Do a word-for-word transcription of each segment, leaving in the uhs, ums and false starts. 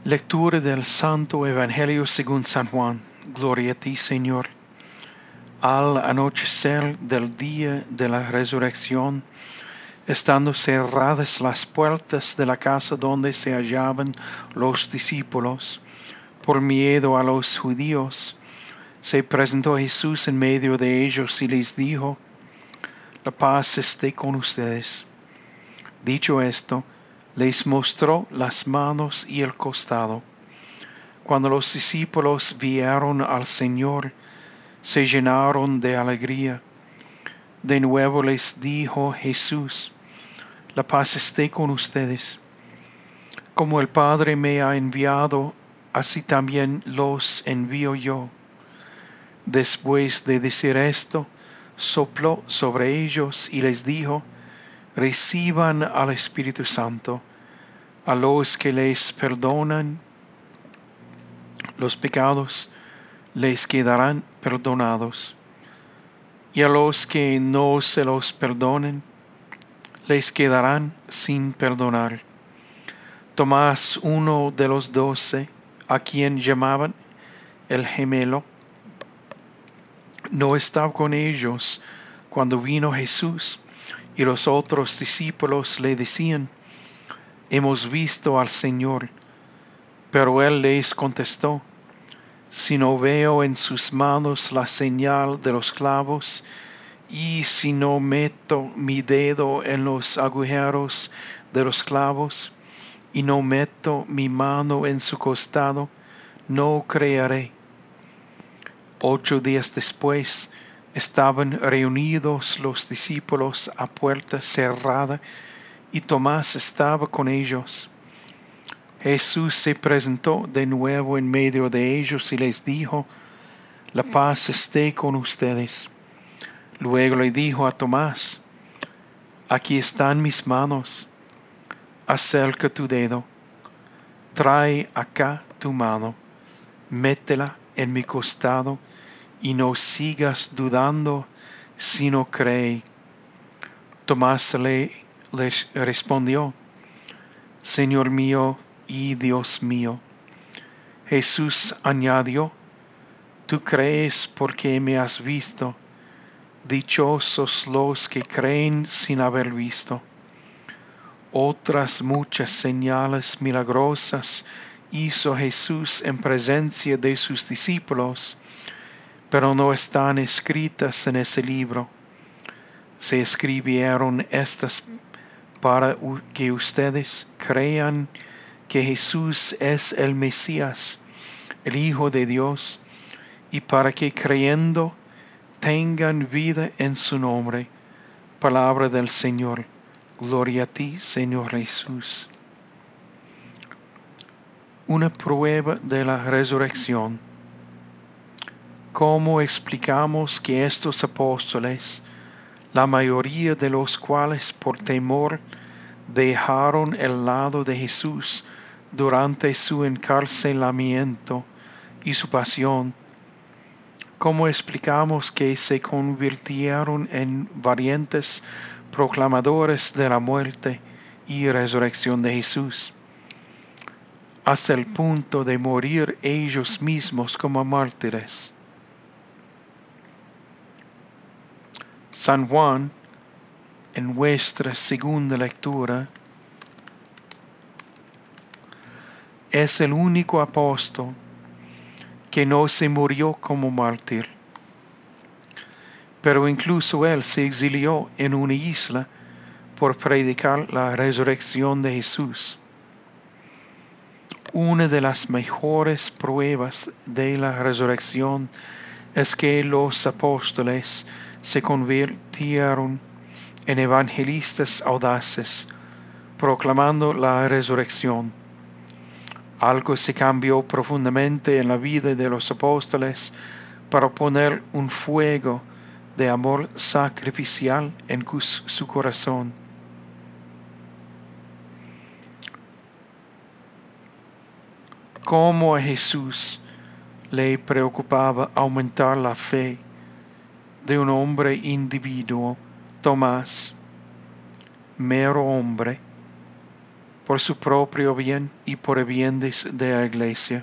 Lectura del Santo Evangelio según San Juan. Gloria a ti, Señor. Al anochecer del día de la resurrección, estando cerradas las puertas de la casa donde se hallaban los discípulos, por miedo a los judíos, se presentó Jesús en medio de ellos y les dijo: La paz esté con ustedes. Dicho esto, les mostró las manos y el costado. Cuando los discípulos vieron al Señor, se llenaron de alegría. De nuevo les dijo Jesús: La paz esté con ustedes. Como el Padre me ha enviado, así también los envío yo. Después de decir esto, sopló sobre ellos y les dijo: Reciban al Espíritu Santo. A los que les perdonan los pecados, les quedarán perdonados. Y a los que no se los perdonen, les quedarán sin perdonar. Tomás, uno de los doce, a quien llamaban el gemelo, no estaba con ellos cuando vino Jesús, y los otros discípulos le decían: Hemos visto al Señor. Pero él les contestó: Si no veo en sus manos la señal de los clavos, y si no meto mi dedo en los agujeros de los clavos, y no meto mi mano en su costado, no creeré. Ocho días después estaban reunidos los discípulos a puerta cerrada, y Tomás estaba con ellos. Jesús se presentó de nuevo en medio de ellos y les dijo: La paz esté con ustedes. Luego le dijo a Tomás: Aquí están mis manos. Acerca tu dedo. Trae acá tu mano. Métela en mi costado y no sigas dudando, sino cree. Tomás le, les respondió: Señor mío y Dios mío. Jesús añadió: Tú crees porque me has visto. Dichosos los que creen sin haber visto. Otras muchas señales milagrosas hizo Jesús en presencia de sus discípulos, pero no están escritas en ese libro. Se escribieron estas para que ustedes crean que Jesús es el Mesías, el Hijo de Dios, y para que creyendo tengan vida en su nombre. Palabra del Señor. Gloria a ti, Señor Jesús. Una prueba de la resurrección. ¿Cómo explicamos que estos apóstoles, la mayoría de los cuales por temor dejaron el lado de Jesús durante su encarcelamiento y su pasión, cómo explicamos que se convirtieron en valientes proclamadores de la muerte y resurrección de Jesús, hasta el punto de morir ellos mismos como mártires? San Juan, en nuestra segunda lectura, es el único apóstol que no se murió como mártir. Pero incluso él se exilió en una isla por predicar la resurrección de Jesús. Una de las mejores pruebas de la resurrección es que los apóstoles se convirtieron en evangelistas audaces, proclamando la resurrección. Algo se cambió profundamente en la vida de los apóstoles para poner un fuego de amor sacrificial en su corazón. Cómo a Jesús le preocupaba aumentar la fe de un hombre individuo, Tomás, mero hombre, por su propio bien y por el bien de, de la iglesia.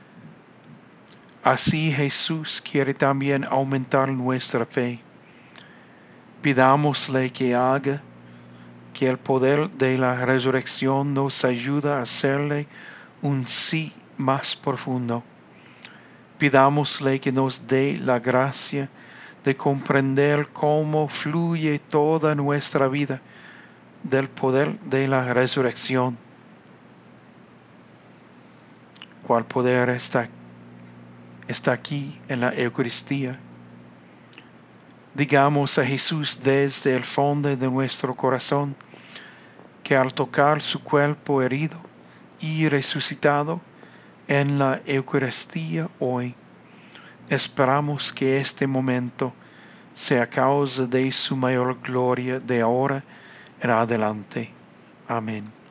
Así Jesús quiere también aumentar nuestra fe. Pidámosle que haga que el poder de la resurrección nos ayude a hacerle un sí más profundo. Pidámosle que nos dé la gracia de comprender cómo fluye toda nuestra vida del poder de la resurrección. ¿Cuál poder está, está aquí en la Eucaristía? Digamos a Jesús desde el fondo de nuestro corazón que al tocar su cuerpo herido y resucitado en la Eucaristía hoy, esperamos que este momento sea causa de su mayor gloria de ahora en adelante. Amén.